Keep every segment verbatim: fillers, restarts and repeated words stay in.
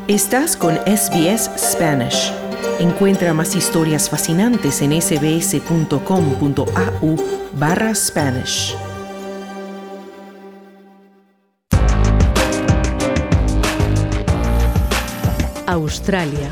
Estás con S B S Spanish. Encuentra más historias fascinantes en sbs.com.au barra Spanish. Australia.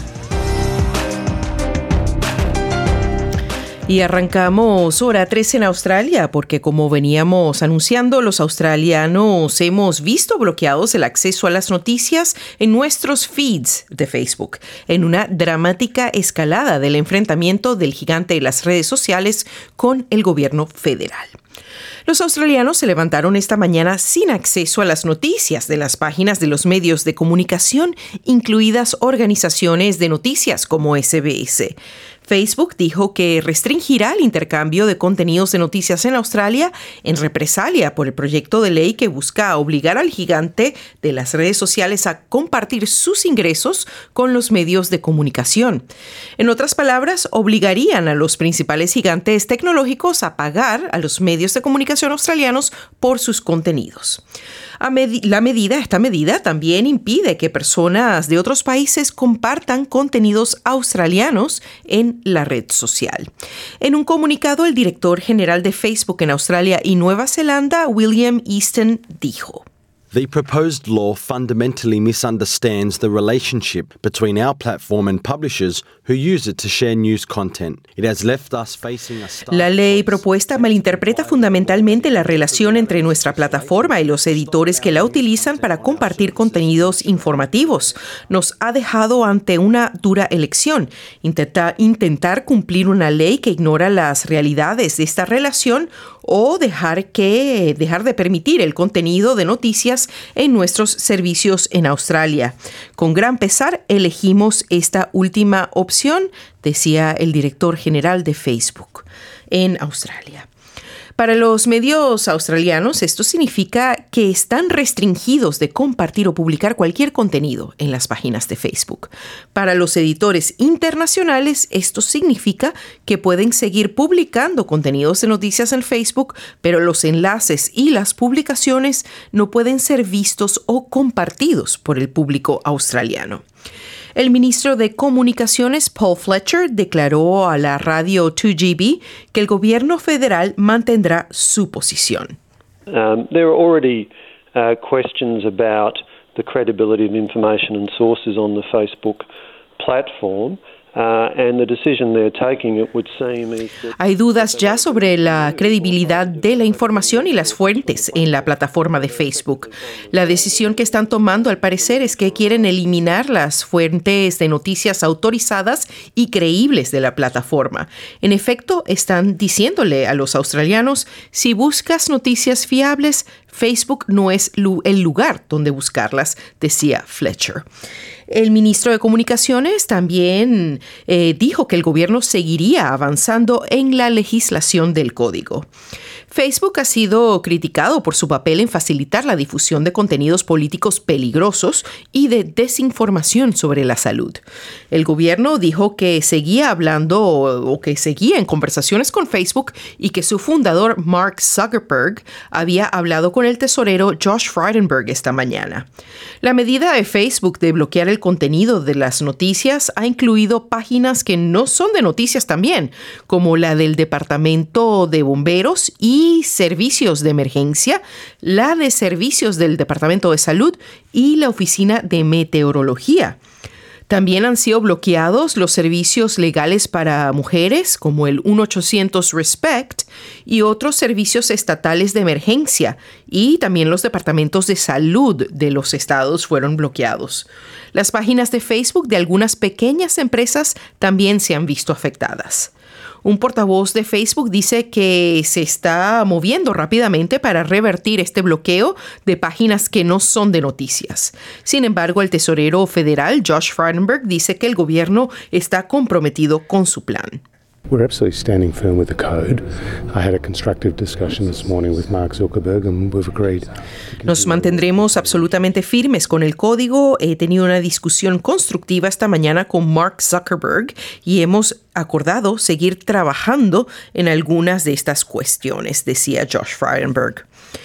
Y arrancamos hora tres en Australia porque, como veníamos anunciando, los australianos hemos visto bloqueados el acceso a las noticias en nuestros feeds de Facebook, en una dramática escalada del enfrentamiento del gigante de las redes sociales con el gobierno federal. Los australianos se levantaron esta mañana sin acceso a las noticias de las páginas de los medios de comunicación, incluidas organizaciones de noticias como S B S. Facebook dijo que restringirá el intercambio de contenidos de noticias en Australia en represalia por el proyecto de ley que busca obligar al gigante de las redes sociales a compartir sus ingresos con los medios de comunicación. En otras palabras, obligarían a los principales gigantes tecnológicos a pagar a los medios de comunicación australianos por sus contenidos. A med- la medida, esta medida también impide que personas de otros países compartan contenidos australianos en la red social. En un comunicado, el director general de Facebook en Australia y Nueva Zelanda, William Easton, dijo: The proposed law fundamentally misunderstands the relationship between our platform and publishers who use it to share news content. It has left us facing a stark La ley choice. propuesta malinterpreta fundamentalmente la relación entre nuestra plataforma y los editores que la utilizan para compartir contenidos informativos. Nos ha dejado ante una dura elección: intenta, intentar cumplir una ley que ignora las realidades de esta relación o dejar, que, dejar de permitir el contenido de noticias en nuestros servicios en Australia. Con gran pesar elegimos esta última opción, decía el director general de Facebook en Australia. Para los medios australianos, esto significa que están restringidos de compartir o publicar cualquier contenido en las páginas de Facebook. Para los editores internacionales, esto significa que pueden seguir publicando contenidos de noticias en Facebook, pero los enlaces y las publicaciones no pueden ser vistos o compartidos por el público australiano. El ministro de Comunicaciones, Paul Fletcher, declaró a la radio two G B que el gobierno federal mantendrá su posición. Um, there are already uh, questions about the credibility of information and sources on the Facebook platform. Uh, and the decision they're taking, it would seem, is that Hay dudas ya sobre la credibilidad de la información y las fuentes en la plataforma de Facebook. La decisión que están tomando, al parecer, es que quieren eliminar las fuentes de noticias autorizadas y creíbles de la plataforma. En efecto, están diciéndole a los australianos: si buscas noticias fiables, Facebook no es el lugar donde buscarlas, decía Fletcher. El ministro de Comunicaciones también eh, dijo que el gobierno seguiría avanzando en la legislación del código. Facebook ha sido criticado por su papel en facilitar la difusión de contenidos políticos peligrosos y de desinformación sobre la salud. El gobierno dijo que seguía hablando o que seguía en conversaciones con Facebook y que su fundador, Mark Zuckerberg, había hablado con el tesorero Josh Frydenberg esta mañana. La medida de Facebook de bloquear el contenido de las noticias ha incluido páginas que no son de noticias también, como la del Departamento de Bomberos y Servicios de Emergencia, la de Servicios del Departamento de Salud y la Oficina de Meteorología. También han sido bloqueados los servicios legales para mujeres, como el uno ochocientos RESPECT, y otros servicios estatales de emergencia, y también los departamentos de salud de los estados fueron bloqueados. Las páginas de Facebook de algunas pequeñas empresas también se han visto afectadas. Un portavoz de Facebook dice que se está moviendo rápidamente para revertir este bloqueo de páginas que no son de noticias. Sin embargo, el tesorero federal, Josh Frydenberg, dice que el gobierno está comprometido con su plan. We're absolutely standing firm with the code. I had a constructive discussion this morning with Mark Zuckerberg and we've agreed. Nos mantendremos absolutamente firmes con el código. He tenido una discusión constructiva esta mañana con Mark Zuckerberg y hemos acordado seguir trabajando en algunas de estas cuestiones, decía Josh Frydenberg.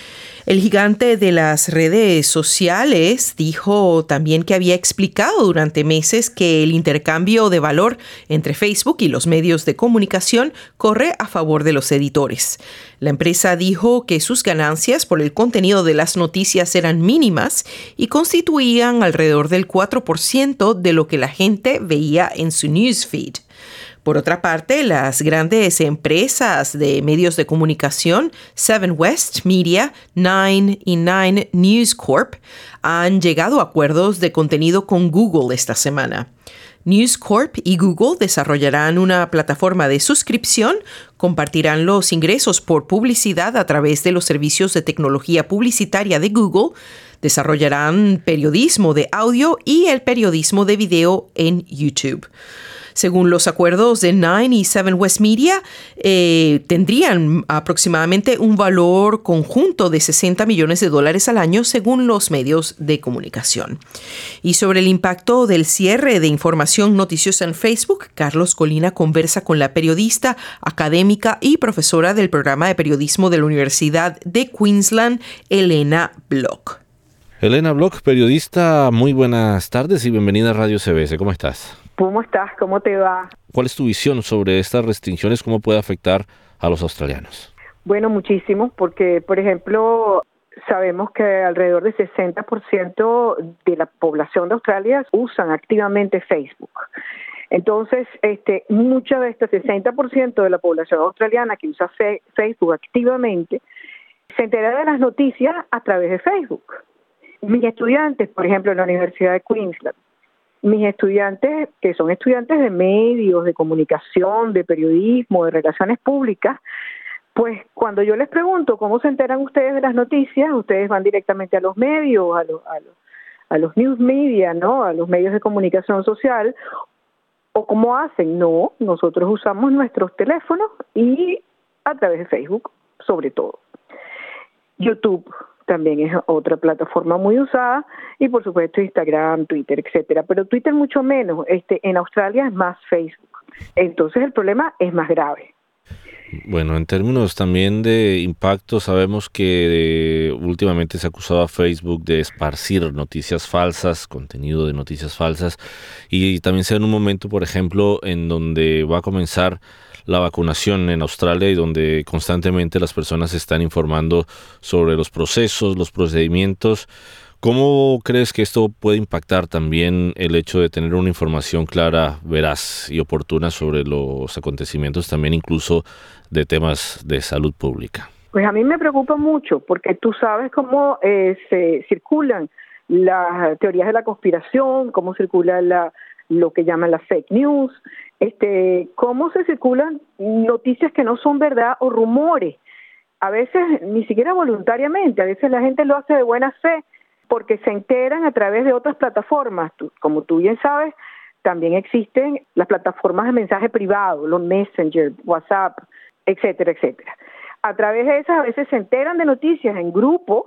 El gigante de las redes sociales dijo también que había explicado durante meses que el intercambio de valor entre Facebook y los medios de comunicación corre a favor de los editores. La empresa dijo que sus ganancias por el contenido de las noticias eran mínimas y constituían alrededor del cuatro por ciento de lo que la gente veía en su newsfeed. Por otra parte, las grandes empresas de medios de comunicación, Seven West Media, Nine y Nine News Corp, han llegado a acuerdos de contenido con Google esta semana. News Corp y Google desarrollarán una plataforma de suscripción, compartirán los ingresos por publicidad a través de los servicios de tecnología publicitaria de Google, desarrollarán periodismo de audio y el periodismo de video en YouTube. Según los acuerdos de Nine y Seven West Media, eh, tendrían aproximadamente un valor conjunto de sesenta millones de dólares al año, según los medios de comunicación. Y sobre el impacto del cierre de información noticiosa en Facebook, Carlos Colina conversa con la periodista, académica y profesora del programa de periodismo de la Universidad de Queensland, Elena Block. Elena Block, periodista, muy buenas tardes y bienvenida a Radio C B S. ¿Cómo estás? ¿Cómo estás? ¿Cómo te va? ¿Cuál es tu visión sobre estas restricciones? ¿Cómo puede afectar a los australianos? Bueno, muchísimo, porque, por ejemplo, sabemos que alrededor del sesenta por ciento de la población de Australia usan activamente Facebook. Entonces, este, mucha de este sesenta por ciento de la población australiana que usa fe- Facebook activamente se entera de las noticias a través de Facebook. Mis estudiantes, por ejemplo, en la Universidad de Queensland, mis estudiantes, que son estudiantes de medios, de comunicación, de periodismo, de relaciones públicas, pues cuando yo les pregunto cómo se enteran ustedes de las noticias, ustedes van directamente a los medios, a los, a los, a los news media, ¿no? A los medios de comunicación social, o cómo hacen. No, nosotros usamos nuestros teléfonos y a través de Facebook, sobre todo. YouTube también es otra plataforma muy usada y por supuesto Instagram, Twitter, etcétera. Pero Twitter mucho menos. Este, en Australia es más Facebook. Entonces el problema es más grave. Bueno, en términos también de impacto, sabemos que eh, últimamente se ha acusado a Facebook de esparcir noticias falsas, contenido de noticias falsas, y también se da en un momento, por ejemplo, en donde va a comenzar la vacunación en Australia y donde constantemente las personas están informando sobre los procesos, los procedimientos. ¿Cómo crees que esto puede impactar también el hecho de tener una información clara, veraz y oportuna sobre los acontecimientos, también incluso de temas de salud pública? Pues a mí me preocupa mucho porque tú sabes cómo eh, se circulan las teorías de la conspiración, cómo circula la, lo que llaman las fake news, este, cómo se circulan noticias que no son verdad o rumores. A veces ni siquiera voluntariamente, a veces la gente lo hace de buena fe, porque se enteran a través de otras plataformas. Como tú bien sabes, también existen las plataformas de mensaje privado, los Messenger, WhatsApp, etcétera, etcétera. A través de esas a veces se enteran de noticias en grupos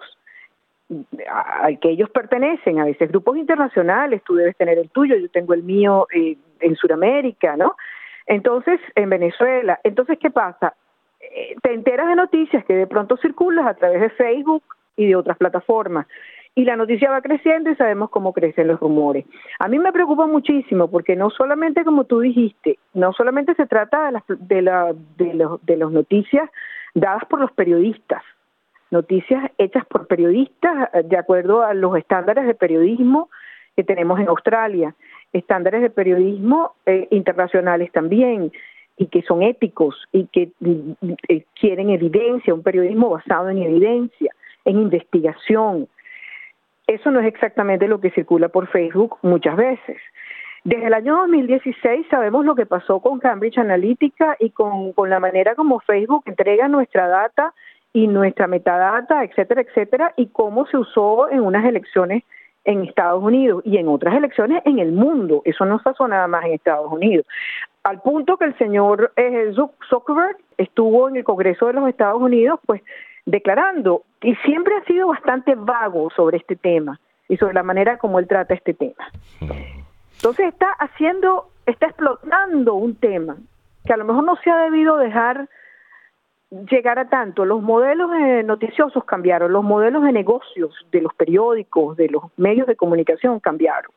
al que ellos pertenecen, a veces grupos internacionales, tú debes tener el tuyo, yo tengo el mío eh, en Sudamérica, ¿no? Entonces, en Venezuela. Entonces, ¿qué pasa? Eh, te enteras de noticias que de pronto circulan a través de Facebook y de otras plataformas. Y la noticia va creciendo y sabemos cómo crecen los rumores. A mí me preocupa muchísimo porque no solamente, como tú dijiste, no solamente se trata de las de la, de los, de las noticias dadas por los periodistas, noticias hechas por periodistas de acuerdo a los estándares de periodismo que tenemos en Australia, estándares de periodismo eh, internacionales también, y que son éticos y que eh, quieren evidencia, un periodismo basado en evidencia, en investigación. Eso no es exactamente lo que circula por Facebook muchas veces. Desde el año dos mil dieciséis sabemos lo que pasó con Cambridge Analytica y con, con la manera como Facebook entrega nuestra data y nuestra metadata, etcétera, etcétera, y cómo se usó en unas elecciones en Estados Unidos y en otras elecciones en el mundo. Eso no pasó nada más en Estados Unidos. Al punto que el señor eh, Zuckerberg estuvo en el Congreso de los Estados Unidos, pues, declarando, y siempre ha sido bastante vago sobre este tema y sobre la manera como él trata este tema. Entonces está haciendo, está explotando un tema que a lo mejor no se ha debido dejar llegar a tanto. Los modelos eh, noticiosos cambiaron, los modelos de negocios de los periódicos, de los medios de comunicación cambiaron.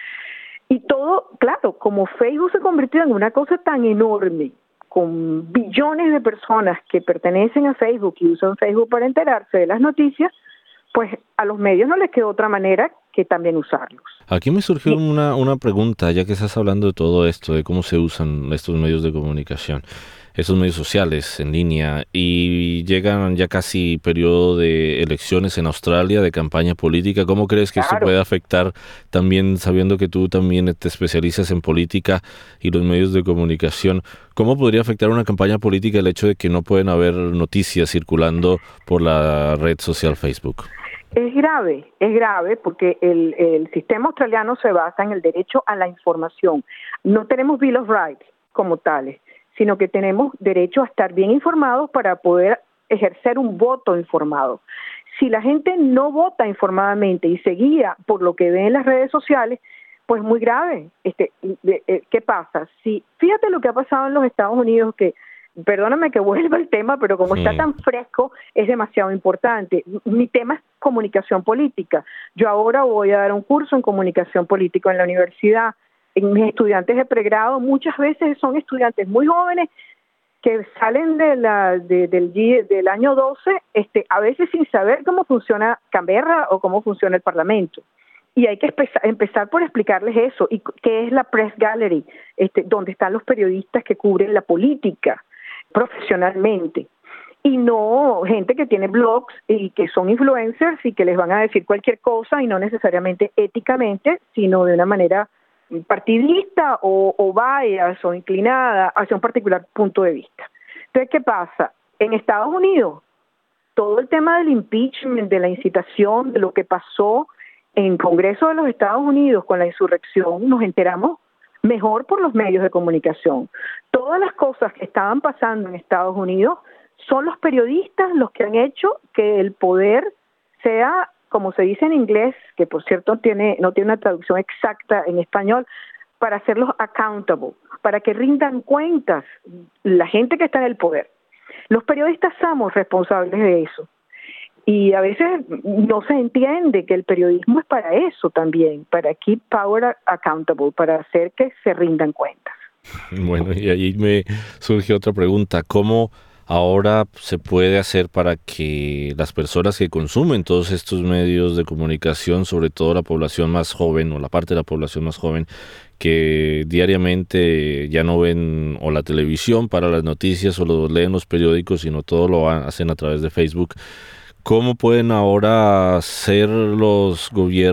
Y todo, claro, como Facebook se convirtió en una cosa tan enorme, con billones de personas que pertenecen a Facebook y usan Facebook para enterarse de las noticias, pues a los medios no les quedó otra manera que también usarlos. Aquí me surgió una, una pregunta, ya que estás hablando de todo esto, de cómo se usan estos medios de comunicación, estos medios sociales en línea, y llegan ya casi periodo de elecciones en Australia, de campaña política. ¿Cómo crees que Claro. esto puede afectar también, sabiendo que tú también te especializas en política y los medios de comunicación? ¿Cómo podría afectar una campaña política el hecho de que no pueden haber noticias circulando por la red social Facebook? Es grave, es grave porque el, el sistema australiano se basa en el derecho a la información. No tenemos Bill of Rights como tales, sino que tenemos derecho a estar bien informados para poder ejercer un voto informado. Si la gente no vota informadamente y se guía por lo que ve en las redes sociales, pues muy grave. Este, ¿qué pasa? Si, fíjate lo que ha pasado en los Estados Unidos, que perdóname que vuelva el tema, pero como sí. está tan fresco, es demasiado importante. Mi tema es comunicación política. Yo ahora voy a dar un curso en comunicación política en la universidad. En mis estudiantes de pregrado muchas veces son estudiantes muy jóvenes que salen de la, de, del, del año doce, este, a veces sin saber cómo funciona Canberra o cómo funciona el Parlamento. Y hay que empezar, empezar por explicarles eso, y qué es la Press Gallery, este, donde están los periodistas que cubren la política profesionalmente. Y no gente que tiene blogs y que son influencers y que les van a decir cualquier cosa, y no necesariamente éticamente, sino de una manera partidista o, o bias o inclinada hacia un particular punto de vista. Entonces, ¿qué pasa? En Estados Unidos, todo el tema del impeachment, de la incitación, de lo que pasó en el Congreso de los Estados Unidos con la insurrección, nos enteramos mejor por los medios de comunicación. Todas las cosas que estaban pasando en Estados Unidos son los periodistas los que han hecho que el poder sea, como se dice en inglés, que por cierto tiene, no tiene una traducción exacta en español, para hacerlos accountable, para que rindan cuentas la gente que está en el poder. Los periodistas somos responsables de eso. Y a veces no se entiende que el periodismo es para eso también, para keep power accountable, para hacer que se rindan cuentas. Bueno, y ahí me surge otra pregunta. ¿Cómo ahora se puede hacer para que las personas que consumen todos estos medios de comunicación, sobre todo la población más joven o la parte de la población más joven, que diariamente ya no ven o la televisión para las noticias o lo leen los periódicos, sino todo lo hacen a través de Facebook, cómo pueden ahora ser los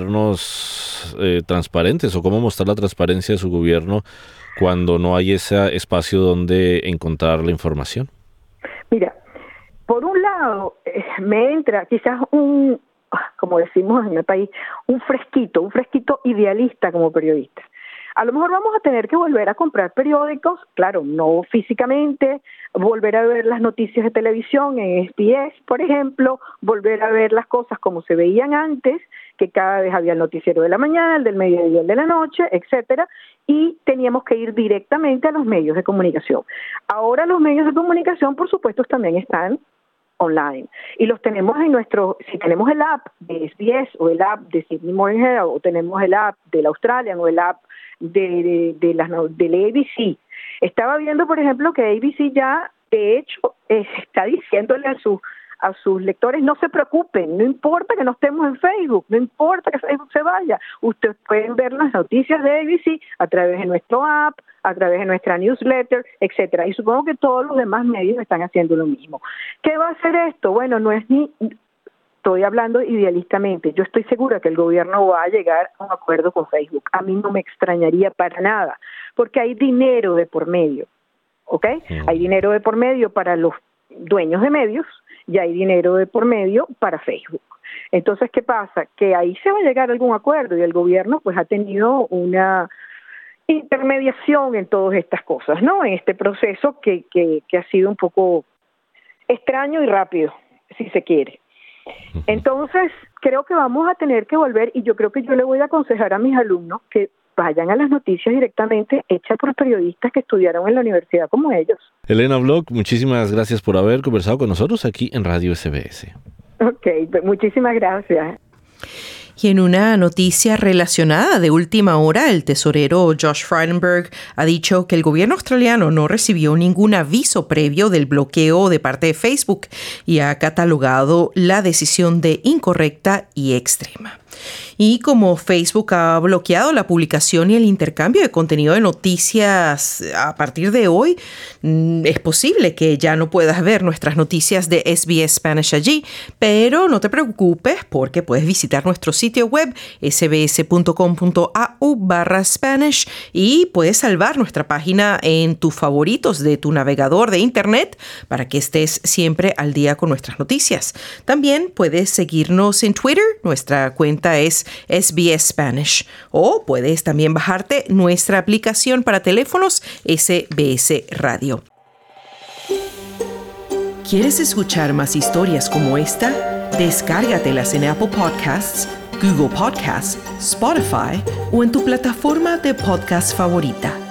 gobiernos eh, transparentes, o cómo mostrar la transparencia de su gobierno cuando no hay ese espacio donde encontrar la información? Mira, por un lado, eh, me entra quizás un, como decimos en el país, un fresquito, un fresquito idealista como periodista. A lo mejor vamos a tener que volver a comprar periódicos, claro, no físicamente, volver a ver las noticias de televisión en S B S, por ejemplo, volver a ver las cosas como se veían antes, que cada vez había el noticiero de la mañana, el del mediodía, el de la noche, etcétera, y teníamos que ir directamente a los medios de comunicación. Ahora los medios de comunicación, por supuesto, también están online, y los tenemos en nuestro, si tenemos el app de S B S o el app de Sydney Morning Herald, o tenemos el app del Australian o el app de, de, de las del A B C. Estaba viendo, por ejemplo, que A B C ya, de hecho, eh, está diciéndole a sus a sus lectores, no se preocupen, no importa que no estemos en Facebook, no importa que Facebook se vaya, ustedes pueden ver las noticias de A B C a través de nuestro app, a través de nuestra newsletter, etcétera. Y supongo que todos los demás medios están haciendo lo mismo. ¿Qué va a hacer esto? Bueno, no es ni, estoy hablando idealistamente, yo estoy segura que el gobierno va a llegar a un acuerdo con Facebook. A mí no me extrañaría para nada, porque hay dinero de por medio, ¿ok? Mm. Hay dinero de por medio para los dueños de medios, y hay dinero de por medio para Facebook. Entonces, ¿qué pasa? Que ahí se va a llegar a algún acuerdo, y el gobierno pues ha tenido una intermediación en todas estas cosas, ¿no? En este proceso que, que, que ha sido un poco extraño y rápido, si se quiere. Entonces, creo que vamos a tener que volver, y yo creo que yo le voy a aconsejar a mis alumnos que vayan a las noticias directamente hechas por periodistas que estudiaron en la universidad como ellos. Elena Bloch, muchísimas gracias por haber conversado con nosotros aquí en Radio S B S. Ok, muchísimas gracias. Y en una noticia relacionada de última hora, el tesorero Josh Frydenberg ha dicho que el gobierno australiano no recibió ningún aviso previo del bloqueo de parte de Facebook y ha catalogado la decisión de incorrecta y extrema. Y como Facebook ha bloqueado la publicación y el intercambio de contenido de noticias a partir de hoy, es posible que ya no puedas ver nuestras noticias de S B S Spanish allí, pero no te preocupes porque puedes visitar nuestro sitio web sbs.com.au barra Spanish y puedes salvar nuestra página en tus favoritos de tu navegador de internet para que estés siempre al día con nuestras noticias. También puedes seguirnos en Twitter, nuestra cuenta es S B S Spanish, o puedes también bajarte nuestra aplicación para teléfonos S B S Radio. ¿Quieres escuchar más historias como esta? Descárgatelas en Apple Podcasts, Google Podcasts, Spotify o en tu plataforma de podcast favorita.